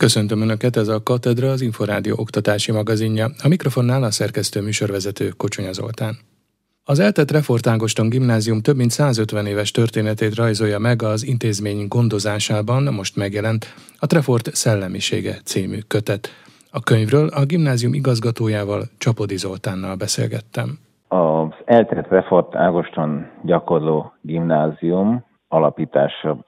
Köszöntöm Önöket, ez a Katedra, az Inforádió oktatási magazinja. A mikrofonnál a szerkesztő műsorvezető Kocsonya Zoltán. Az eltett Refort Ágoston Gimnázium több mint 150 éves történetét rajzolja meg az intézmény gondozásában most megjelent a Trefort szellemisége című kötet. A könyvről a gimnázium igazgatójával, Csapody Zoltánnal beszélgettem. Az eltett Refort Ágoston gyakorló gimnázium alapítása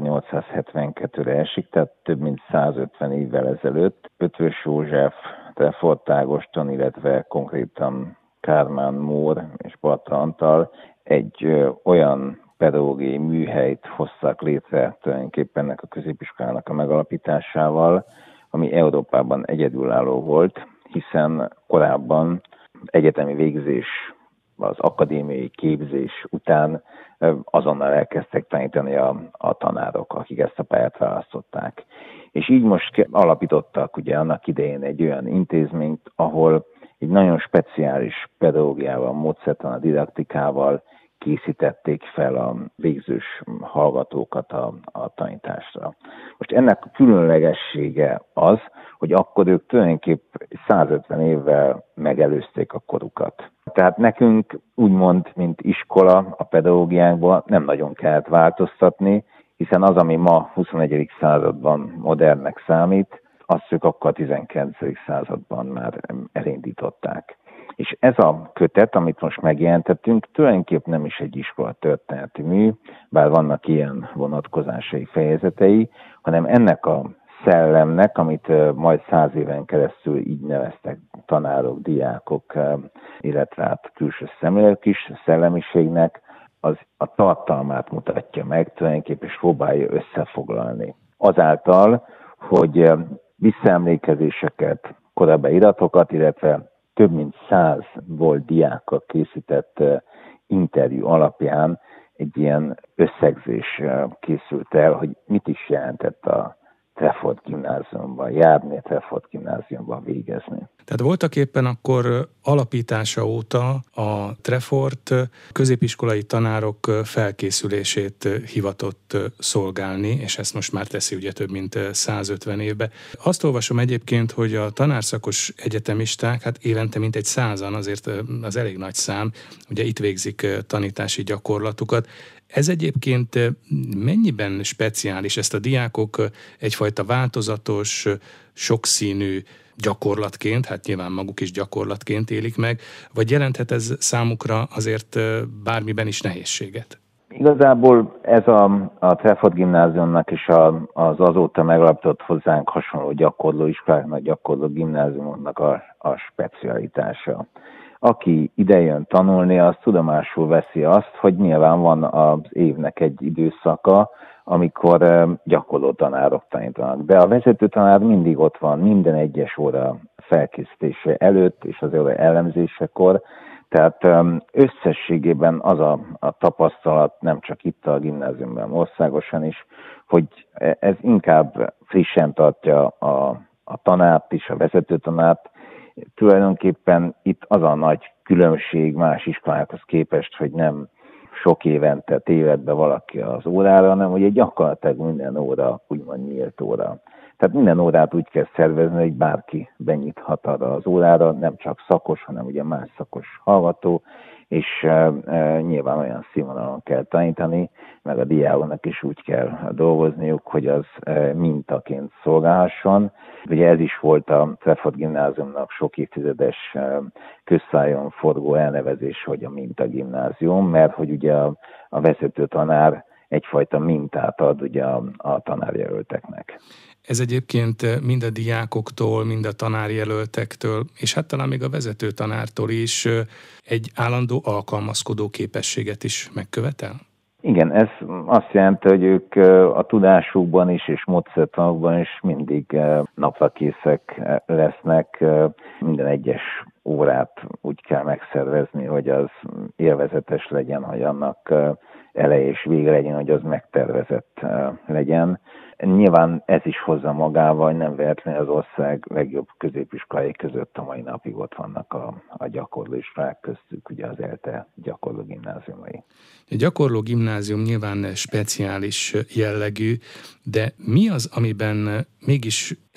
1872-re esik, tehát több mint 150 évvel ezelőtt. Ötvös József, Refort Ágoston, illetve konkrétan Kármán Mór és Batra Antal egy olyan pedagógiai műhelyt hoztak létre tulajdonképpen ennek a középiskolának a megalapításával, ami Európában egyedülálló volt, hiszen korábban egyetemi végzés, az akadémiai képzés után azonnal elkezdtek tanítani a tanárok, akik ezt a pályát választották. És így most alapítottak ugye annak idején egy olyan intézményt, ahol egy nagyon speciális pedagógiával, módszertan, didaktikával készítették fel a végzős hallgatókat a tanításra. Most ennek a különlegessége az, hogy akkor ők tulajdonképp 150 évvel megelőzték a korukat. Tehát nekünk úgymond, mint iskola a pedagógiánkban nem nagyon kellett változtatni, hiszen az, ami ma 21. században modernnek számít, azt ők akkor a 19. században már elindították. És ez a kötet, amit most megjelentettünk, tulajdonképp nem is egy iskola történeti mű, bár vannak ilyen vonatkozásai, fejezetei, hanem ennek a szellemnek, amit majd 100 éven keresztül így neveztek tanárok, diákok, illetve hát külső szemlélők is, szellemiségnek, az a tartalmát mutatja meg, tulajdonképpen és próbálja összefoglalni. Azáltal, hogy visszaemlékezéseket, korábbi iratokat, illetve több mint 100 volt diákkal készített interjú alapján egy ilyen összegzés készült el, hogy mit is jelentett a Trefort gimnáziumban járni, a Trefort gimnáziumban végezni. Tehát voltak éppen akkor alapítása óta a Trefort középiskolai tanárok felkészülését hivatott szolgálni, és ezt most már teszi ugye több mint 150 évbe. Azt olvasom egyébként, hogy a tanárszakos egyetemisták, hát évente mintegy 100-an, azért az elég nagy szám, ugye itt végzik tanítási gyakorlatukat. Ez egyébként mennyiben speciális? Ezt a diákok egyfajta változatos, sokszínű gyakorlatként, hát nyilván maguk is gyakorlatként élik meg, vagy jelenthet ez számukra azért bármiben is nehézséget? Igazából ez a Trefort gimnáziumnak és az azóta megalapított hozzánk hasonló gyakorlóiskoláknak, gyakorló gimnáziumoknak a specialitása. Aki idejön tanulni, az tudomásul veszi azt, hogy nyilván van az évnek egy időszaka, amikor gyakorló tanárok tanítanak. De a vezető tanár mindig ott van, minden egyes óra felkészítése előtt és az óra elemzésekor. Tehát összességében az a tapasztalat, nem csak itt a gimnáziumban, országosan is, hogy ez inkább frissen tartja a tanárt is, a vezető tanárt. Tulajdonképpen itt az a nagy különbség más iskolákhoz képest, hogy nem sok évente téved be valaki az órára, hanem hogy gyakorlatilag minden óra úgymond nyílt óra. Tehát minden órát úgy kell szervezni, hogy bárki benyithat arra az órára, nem csak szakos, hanem ugye más szakos hallgató, és nyilván olyan színvonalon kell tanítani, meg a diákoknak is úgy kell dolgozniuk, hogy az mintaként szolgálhasson. Ugye ez is volt a Trefort gimnáziumnak sok évtizedes közszájon forgó elnevezés, hogy a mintagimnázium, mert hogy ugye a vezető tanár egyfajta mintát ad ugye a tanárjelölteknek. Ez egyébként mind a diákoktól, mind a tanárjelöltektől, és hát talán még a vezető tanártól is egy állandó alkalmazkodó képességet is megkövetel? Igen, ez azt jelenti, hogy ők a tudásukban is és módszertanokban is mindig naprakészek lesznek. Minden egyes órát úgy kell megszervezni, hogy az élvezetes legyen, hogy annak eleje és vége legyen, hogy az megtervezett legyen. Nyilván ez is hozza magával, hogy nem véletlenül az ország legjobb középiskolái között a mai napig ott vannak a gyakorló iskolák, köztük ugye az ELTE gyakorló gimnáziumai. A gyakorló gimnázium nyilván speciális jellegű, de mi az, amiben mégis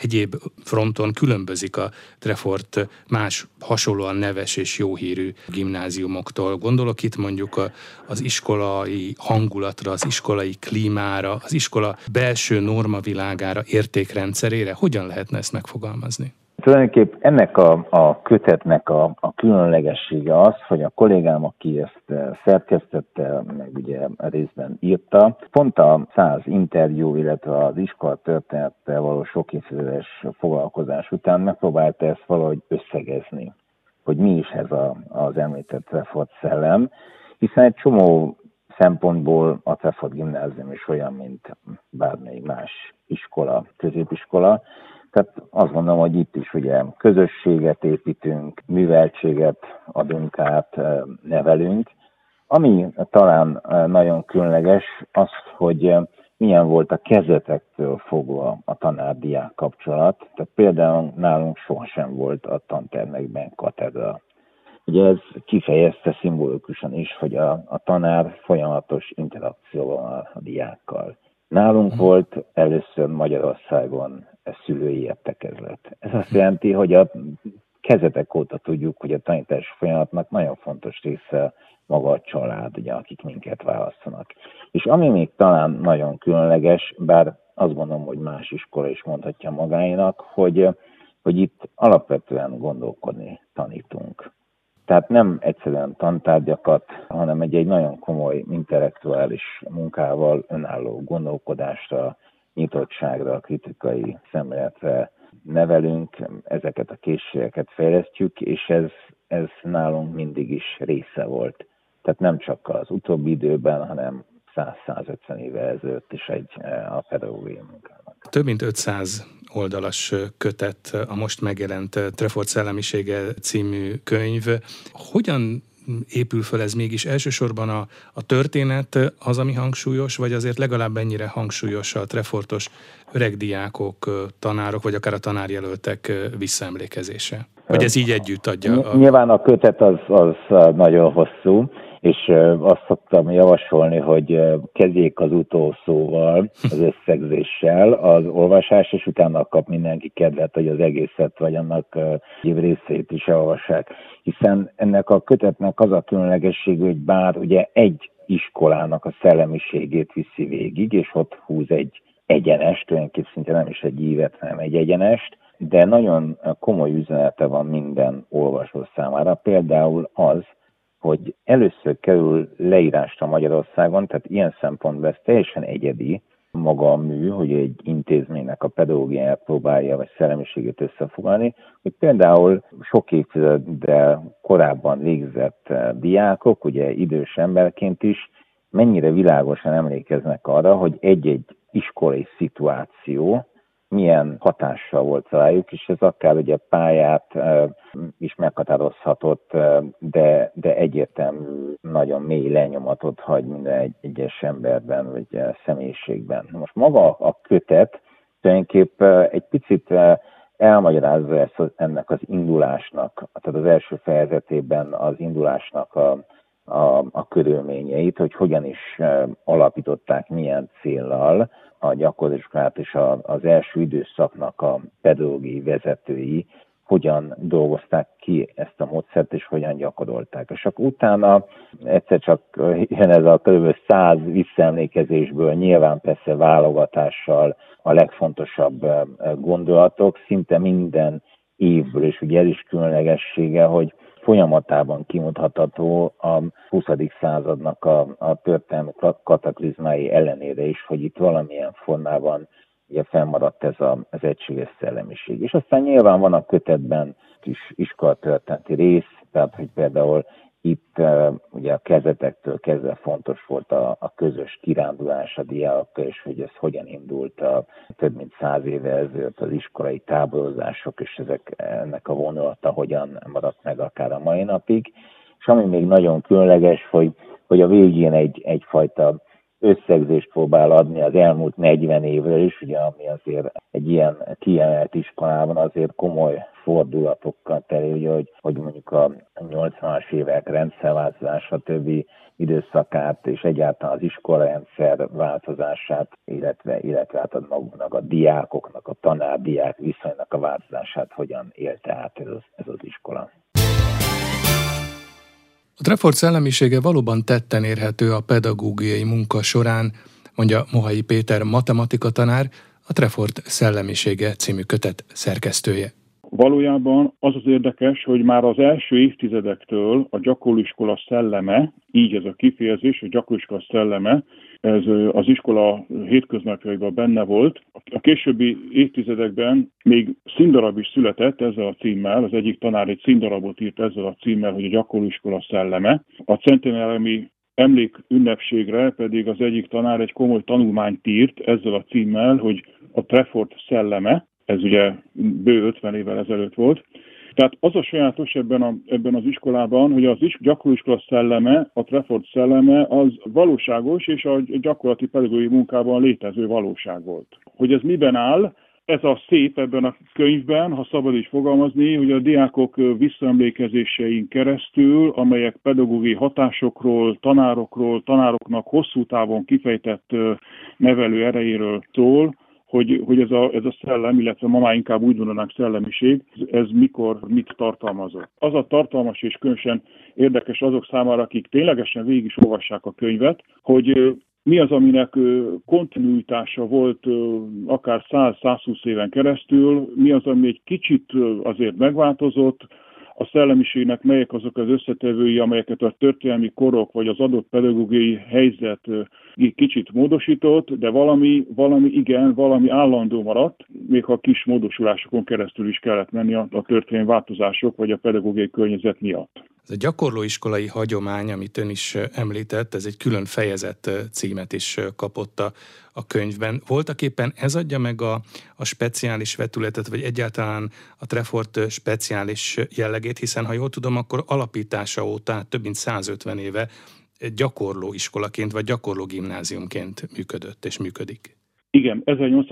egyéb fronton különbözik a Trefort más hasonlóan neves és jó hírű gimnáziumoktól. Gondolok itt mondjuk az iskolai hangulatra, az iskolai klímára, az iskola belső normavilágára, értékrendszerére. Hogyan lehetne ezt megfogalmazni? Tulajdonképpen ennek a kötetnek a különlegessége az, hogy a kollégám, aki ezt szerkesztette, meg ugye részben írta, pont a 100 interjú, illetve az iskola történettel való sok évtizedes foglalkozás után megpróbálta ezt valahogy összegezni, hogy mi is ez az említett Trefort szellem, hiszen egy csomó szempontból a Trefort gimnázium is olyan, mint bármelyik más iskola, középiskola. Tehát azt gondolom, hogy itt is ugye közösséget építünk, műveltséget adunk át, nevelünk. Ami talán nagyon különleges, az, hogy milyen volt a kezdetektől fogva a tanár-diák kapcsolat. Tehát például nálunk sohasem volt a tantermekben katedra. Ugye ez kifejezte szimbolikusan is, hogy a tanár folyamatos interakcióban van a diákkal. Nálunk volt először Magyarországon szülői értekezlet. Ez azt jelenti, hogy a kezdetek óta tudjuk, hogy a tanítási folyamatnak nagyon fontos része maga a család, ugye, akik minket választanak. És ami még talán nagyon különleges, bár azt gondolom, hogy más iskola is mondhatja magáinak, hogy itt alapvetően gondolkodni tanítunk. Tehát nem egyszerűen tantárgyakat, hanem egy nagyon komoly intellektuális munkával, önálló gondolkodásra, nyitottságra, kritikai szemléletre nevelünk, ezeket a készségeket fejlesztjük, és ez nálunk mindig is része volt. Tehát nem csak az utóbbi időben, hanem 100-150 évvel ezelőtt is a pedagógiai munkának. Több mint 500 oldalas kötet a most megjelent Trefort szellemisége című könyv. Hogyan épül föl ez mégis? Elsősorban a történet az, ami hangsúlyos, vagy azért legalább ennyire hangsúlyos a Trefortos öregdiákok, tanárok, vagy akár a tanárjelöltek visszaemlékezése? Vagy ez így együtt adja? Nyilván a kötet az nagyon hosszú, és azt szoktam javasolni, hogy kezdjék az utolsóval, az összegzéssel az olvasás, és utána kap mindenki kedvet, hogy az egészet, vagy annak részét is olvassák. Hiszen ennek a kötetnek az a különlegességű, hogy bár ugye egy iskolának a szellemiségét viszi végig, és ott húz egy egyenest, tulajdonképpen szinte nem is egy ívet, hanem egy egyenest, de nagyon komoly üzenete van minden olvasó számára. Például az, hogy először kerül leírásra Magyarországon, tehát ilyen szempontból ez teljesen egyedi maga a mű, hogy egy intézménynek a pedagógiáját próbálja, vagy szellemiségét összefoglalni, hogy például sok évtizeddel korábban végzett diákok, ugye idős emberként is, mennyire világosan emlékeznek arra, hogy egy-egy iskolai szituáció milyen hatással volt rájuk, és ez akár ugye pályát is meghatározhatott, de egyértelmű, nagyon mély lenyomatot hagy minden egyes emberben, vagy személyiségben. Most maga a kötet tulajdonképp egy picit elmagyarázza ennek az indulásnak, tehát az első fejezetében az indulásnak a körülményeit, hogy hogyan is alapították, milyen céllal a gyakorlatilag és az első időszaknak a pedagógiai vezetői hogyan dolgozták ki ezt a módszert, és hogyan gyakorolták. És akkor utána egyszer csak jön ez a kb. 100 visszaemlékezésből, nyilván persze válogatással a legfontosabb gondolatok, szinte minden évből, és ugye ez is különlegessége, hogy folyamatában kimutatható a 20. századnak a történelmi kataklizmái ellenére is, hogy itt valamilyen formában ugye fennmaradt ez az egységes szellemiség. És aztán nyilván van a kötetben kis iskolatörténeti rész, tehát hogy például itt ugye a kezdetektől kezdve fontos volt a közös kirándulás a diákokkal, és hogy ez hogyan indult a több mint 100 éve ezelőtt az iskolai táborozások, és ennek a vonulata hogyan maradt meg akár a mai napig. És ami még nagyon különleges, hogy a végén egyfajta összegzést próbál adni az elmúlt 40 évről is, ugye, ami azért egy ilyen kiemelt iskolában azért komoly fordulatokkal teli, hogy mondjuk a 80-as évek rendszerváltozás, stb. Időszakát és egyáltalán az iskolarendszer változását, illetve hát maguknak a diákoknak, a tanár-diák viszonynak a változását hogyan élte át ez az iskola. A Trefort szellemisége valóban tetten érhető a pedagógiai munka során, mondja Mohai Péter matematika tanár, a Trefort szellemisége című kötet szerkesztője. Valójában az az érdekes, hogy már az első évtizedektől a gyakorlóiskola szelleme, így ez a kifejezés, a gyakorlóiskola szelleme, ez az iskola hétköznapjaiban benne volt. A későbbi évtizedekben még színdarab is született ezzel a címmel, az egyik tanár egy színdarabot írt ezzel a címmel, hogy a gyakorlóiskola szelleme. A centenáriumi emlékünnepségre pedig az egyik tanár egy komoly tanulmányt írt ezzel a címmel, hogy a Trefort szelleme, ez ugye bő 50 évvel ezelőtt volt. Tehát az a sajátos ebben az iskolában, hogy az gyakorlóiskola szelleme, a Trefort szelleme az valóságos és a gyakorlati pedagógiai munkában létező valóság volt. Hogy ez miben áll? Ez a szép ebben a könyvben, ha szabad is fogalmazni, hogy a diákok visszaemlékezésein keresztül, amelyek pedagógiai hatásokról, tanároknak hosszú távon kifejtett nevelő erejéről szól, hogy ez a szellem, illetve ma már inkább úgy mondanánk szellemiség, ez mikor mit tartalmazott. Az a tartalmas és különösen érdekes azok számára, akik ténylegesen végig is olvassák a könyvet, hogy mi az, aminek kontinuitása volt akár 100-120 éven keresztül, mi az, ami egy kicsit azért megváltozott, a szellemiségnek melyek azok az összetevői, amelyeket a történelmi korok vagy az adott pedagógiai helyzet kicsit módosított, de valami állandó maradt, még ha kis módosulásokon keresztül is kellett menni a történelmi változások vagy a pedagógiai környezet miatt. Ez a gyakorlóiskolai hagyomány, amit ön is említett, ez egy külön fejezet címet is kapott a könyvben. Voltaképpen ez adja meg a speciális vetületet, vagy egyáltalán a Trefort speciális jellegét, hiszen ha jól tudom, akkor alapítása óta több mint 150 éve gyakorlóiskolaként vagy gyakorlógimnáziumként működött és működik. Igen,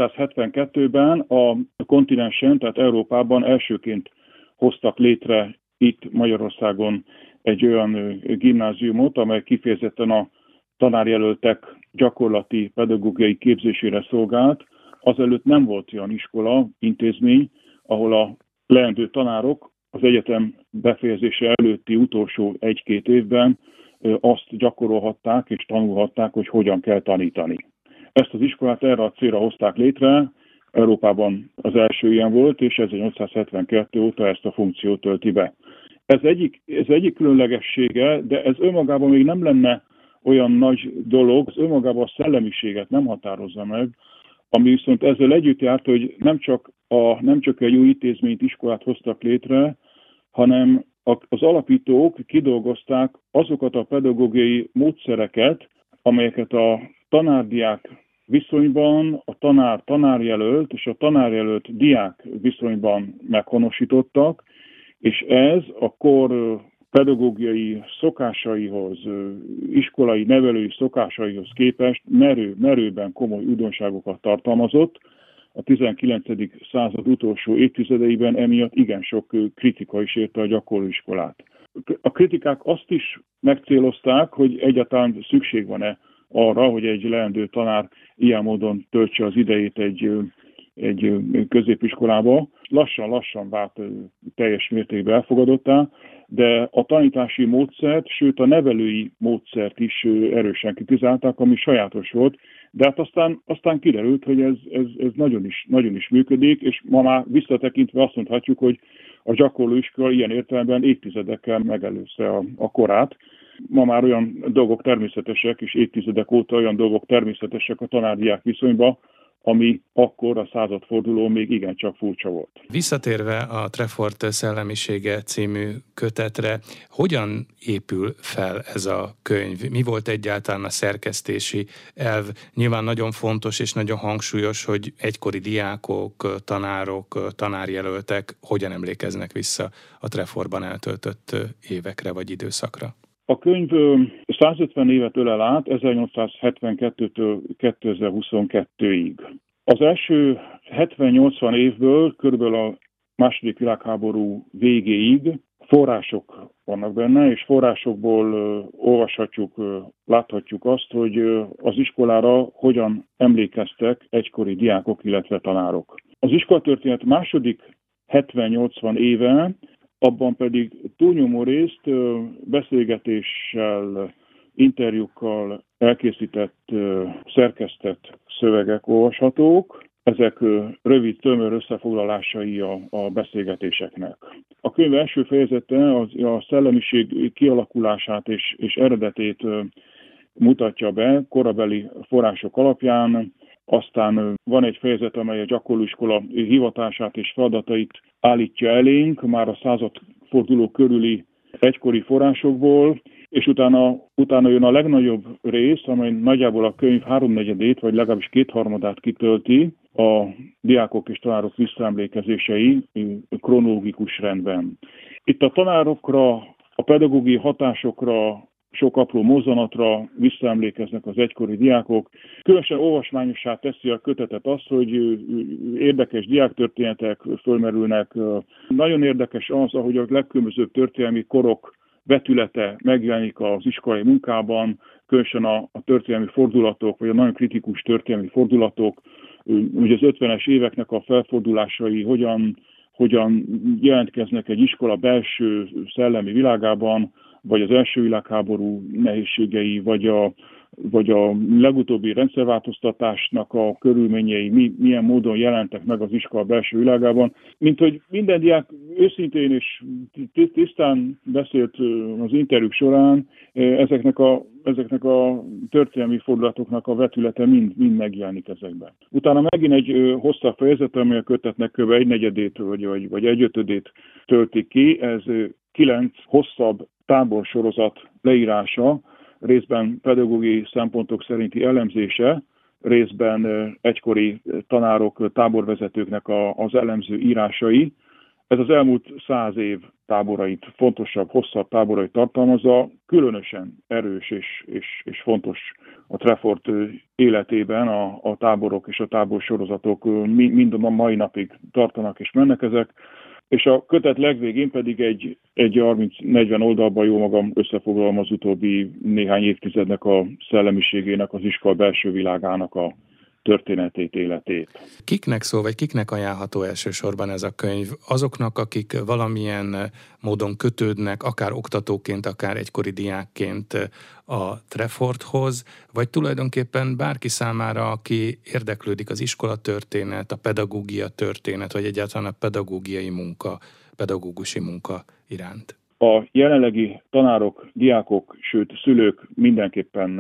1872-ben a kontinensen, tehát Európában elsőként hoztak létre itt Magyarországon egy olyan gimnáziumot, amely kifejezetten a tanárjelöltek gyakorlati pedagógiai képzésére szolgált. Azelőtt nem volt olyan iskola, intézmény, ahol a leendő tanárok az egyetem befejezése előtti utolsó 1-2 évben azt gyakorolhatták és tanulhatták, hogy hogyan kell tanítani. Ezt az iskolát erre a célra hozták létre, Európában az első ilyen volt, és 1872 óta ezt a funkciót tölti be. Ez egyik különlegessége, de ez önmagában még nem lenne olyan nagy dolog, az önmagában a szellemiséget nem határozza meg, ami viszont ezzel együtt járt, hogy nem csak egy új intézményt, iskolát hoztak létre, hanem az alapítók kidolgozták azokat a pedagógiai módszereket, amelyeket a tanárdiák viszonyban, a tanárjelölt és a tanárjelölt diák viszonyban meghonosítottak, és ez a kor pedagógiai szokásaihoz, iskolai nevelői szokásaihoz képest merőben komoly újdonságokat tartalmazott. A 19. század utolsó évtizedeiben emiatt igen sok kritika is érte a gyakorlóiskolát. A kritikák azt is megcélozták, hogy egyáltalán szükség van-e arra, hogy egy leendő tanár ilyen módon töltse az idejét egy középiskolába. Lassan vált teljes mértékben elfogadottá, de a tanítási módszert, sőt a nevelői módszert is erősen kritizálták, ami sajátos volt, de hát aztán kiderült, hogy ez nagyon is működik, és ma már visszatekintve azt mondhatjuk, hogy a gyakorlóiskola ilyen értelemben évtizedekkel megelőzte a korát. Ma már olyan dolgok természetesek, és évtizedek óta olyan dolgok természetesek a tanár-diák viszonyban, ami akkor a századforduló még igencsak furcsa volt. Visszatérve a Trefort szellemisége című kötetre, hogyan épül fel ez a könyv? Mi volt egyáltalán a szerkesztési elv? Nyilván nagyon fontos és nagyon hangsúlyos, hogy egykori diákok, tanárok, tanárjelöltek hogyan emlékeznek vissza a Trefortban eltöltött évekre vagy időszakra. A könyv 150 évet ölel át 1872-től 2022-ig. Az első 70-80 évből körülbelül a II. Világháború végéig források vannak benne, és forrásokból olvashatjuk, láthatjuk azt, hogy az iskolára hogyan emlékeztek egykori diákok, illetve tanárok. Az iskolatörténet második 70-80 éve, abban pedig túlnyomó részt beszélgetéssel, interjúkkal elkészített, szerkesztett szövegek olvashatók. Ezek rövid, tömör összefoglalásai a beszélgetéseknek. A könyv első fejezete a szellemiség kialakulását és eredetét mutatja be korabeli források alapján. Aztán van egy fejezet, amely a gyakorlóiskola hivatását és feladatait állítja elénk, már a századforduló körüli egykori forrásokból, és utána jön a legnagyobb rész, amely nagyjából a könyv 3/4, vagy legalábbis 2/3 kitölti, a diákok és tanárok visszaemlékezései kronológikus rendben. Itt a tanárokra, a pedagógiai hatásokra, sok apró mozzanatra visszaemlékeznek az egykori diákok. Különösen olvasmányossá teszi a kötetet az, hogy érdekes diáktörténetek fölmerülnek. Nagyon érdekes az, ahogy a legkülönbözőbb történelmi korok vetülete megjelenik az iskolai munkában, különösen a történelmi fordulatok, vagy a nagyon kritikus történelmi fordulatok, ugye az 50-es éveknek a felfordulásai hogyan jelentkeznek egy iskola belső szellemi világában, vagy az első világháború nehézségei, vagy a legutóbbi rendszerváltoztatásnak a körülményei milyen módon jelentek meg az iskola belső világában. Mint hogy minden diák őszintén és tisztán beszélt az interjúk során, ezeknek a történelmi fordulatoknak a vetülete mind megjelenik ezekben. Utána megint egy hosszabb fejezet, amely a kötetnek kb. 1/4 vagy 1/5 tölti ki, ez 9 hosszabb táborsorozat leírása, részben pedagógiai szempontok szerinti elemzése, részben egykori tanárok, táborvezetőknek az elemző írásai. Ez az elmúlt 100 év táborait, fontosabb, hosszabb táborait tartalmazza, különösen erős és fontos a Trefort életében a táborok és a táborsorozatok mind a mai napig tartanak és mennek ezek. És a kötet legvégén pedig egy 30-40 oldalban jó magam összefoglalom az utóbbi néhány évtizednek a szellemiségének, az iskola belső világának a történetét, életét. Kiknek szól, vagy kiknek ajánlható elsősorban ez a könyv? Azoknak, akik valamilyen módon kötődnek, akár oktatóként, akár egykori diákként a Treforthoz, vagy tulajdonképpen bárki számára, aki érdeklődik az iskolatörténet, a pedagógia történet, vagy egyáltalán a pedagógusi munka iránt? A jelenlegi tanárok, diákok, sőt szülők mindenképpen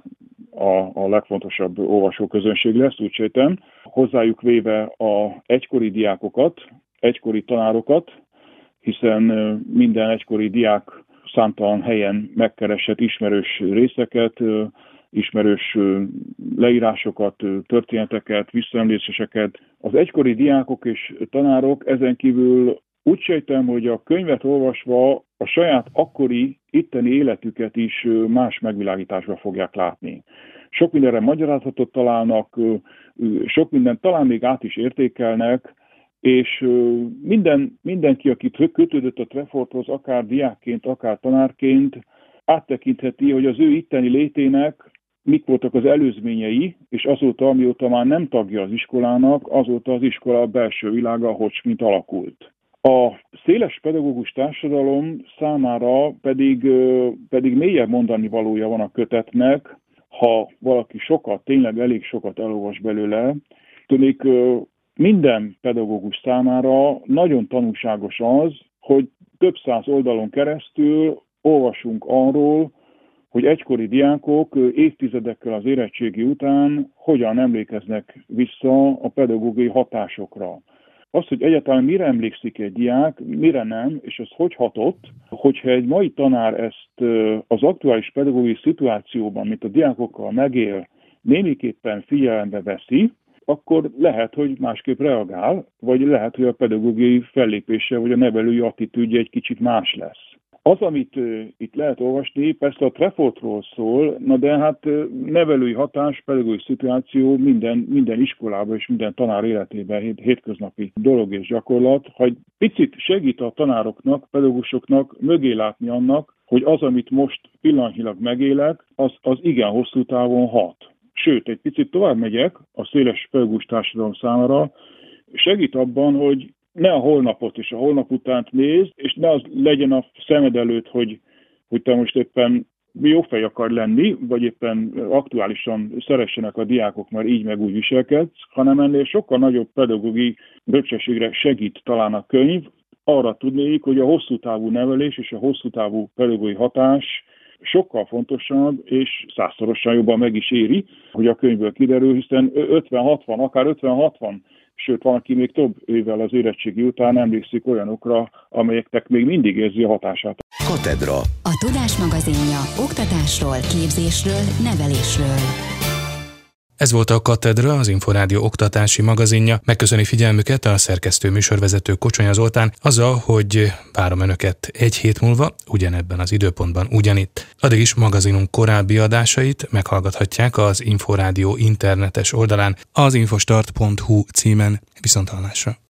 a legfontosabb olvasóközönség lesz, úgy sejtem. Hozzájuk véve a egykori diákokat, egykori tanárokat, hiszen minden egykori diák számtalan helyen megkeresett ismerős részeket, ismerős leírásokat, történeteket, visszaemlékezéseket. Az egykori diákok és tanárok ezen kívül úgy sejtem, hogy a könyvet olvasva a saját akkori itteni életüket is más megvilágításba fogják látni. Sok mindenre magyarázatot találnak, sok mindent talán még át is értékelnek, és mindenki, aki kötődött a Treforthoz, akár diákként, akár tanárként, áttekintheti, hogy az ő itteni létének mik voltak az előzményei, és azóta, amióta már nem tagja az iskolának, azóta az iskola belső világa mint alakult. A széles pedagógus társadalom számára pedig mélyebb mondani valója van a kötetnek, ha valaki tényleg elég sokat elolvas belőle. Tudnék, minden pedagógus számára nagyon tanulságos az, hogy több száz oldalon keresztül olvasunk arról, hogy egykori diákok évtizedekkel az érettségi után hogyan emlékeznek vissza a pedagógiai hatásokra. Az, hogy egyáltalán mire emlékszik egy diák, mire nem, és ez hogy hatott, hogyha egy mai tanár ezt az aktuális pedagógiai szituációban, mint a diákokkal megél, némiképpen figyelembe veszi, akkor lehet, hogy másképp reagál, vagy lehet, hogy a pedagógiai fellépése, vagy a nevelői attitűdje egy kicsit más lesz. Az, amit itt lehet olvasni, persze a Trefortról szól, na de hát nevelői hatás, pedagógiai szituáció minden iskolában és minden tanár életében hétköznapi dolog és gyakorlat, hogy picit segít a tanároknak, pedagógusoknak mögé látni annak, hogy az, amit most pillanatnyilag megélek, az igen hosszú távon hat. Sőt, egy picit tovább megyek a széles pedagógus társadalom számára, segít abban, hogy ne a holnapot és a holnap utánt nézd, és ne az legyen a szemed előtt, hogy te most éppen jó fej akar lenni, vagy éppen aktuálisan szeressenek a diákok, mert így meg úgy viselkedsz, hanem ennél sokkal nagyobb pedagógiai bölcsességre segít talán a könyv. Arra tudnék, hogy a hosszú távú nevelés és a hosszú távú pedagógiai hatás sokkal fontosabb, és 100-szorosan jobban meg is éri, hogy a könyvből kiderül, hiszen 50-60, akár 50-60, sőt, van, aki még több évvel az érettségi után emlékszik olyanokra, amelyeknek még mindig érzi a hatását. Katedra. A Tudás magazinja oktatásról, képzésről, nevelésről. Ez volt a Katedra, az Inforádió oktatási magazinja. Megköszöni figyelmüket a szerkesztő műsorvezető Kocsonya Zoltán azzal, hogy várom Önöket egy hét múlva, ugyanebben az időpontban ugyanitt. Addig is magazinunk korábbi adásait meghallgathatják az Inforádió internetes oldalán, az infostart.hu címen. Viszonthallásra.